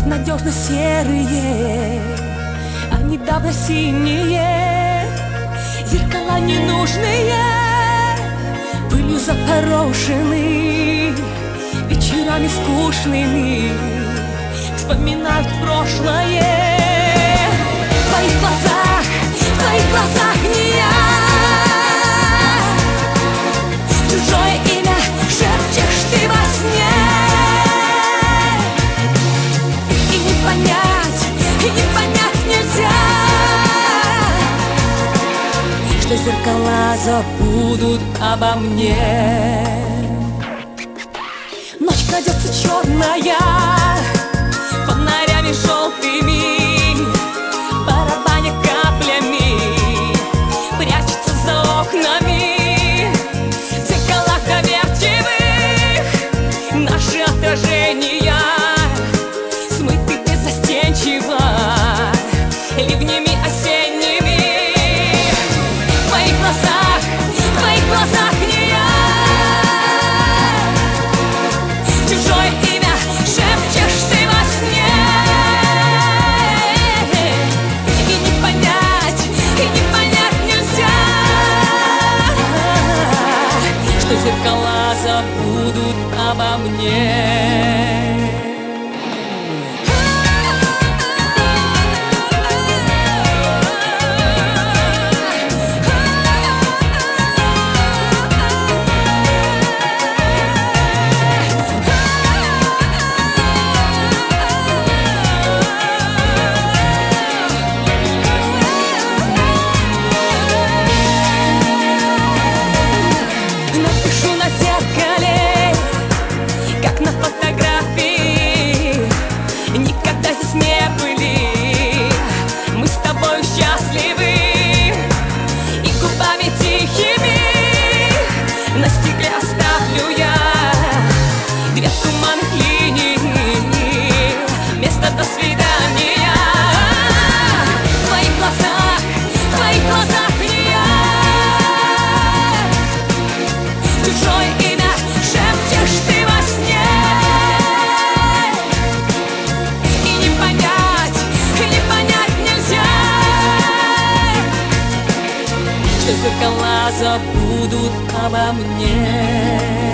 безнадежно серые, а недавно синие. Зеркала ненужные, пылью запорошены, вечерами скучными вспоминают прошлое. В твоих глазах не я. Чужое имя шепчешь ты во сне. И не понять нельзя, что зеркала забудут обо мне. Ночь крадется черная, фонарями желтыми, барабаня каплями, прячется за окнами. В зеркалах доверчивых наши отражения смыты беззастенчиво ливнями осенними. В твоих глазах не я. Чужое имя шепчешь ты во сне. И не понять нельзя, что зеркала забудут обо мне. Напишу на зеркале, как на фотографии. Никогда здесь не были мы с тобой счастливы. И губами тихими на стекле оставлю я две туманных линии, место до свидания. В твоих глазах не я. Чужое имя шепчешь ты во сне. И не понять нельзя, что зеркала забудут обо мне.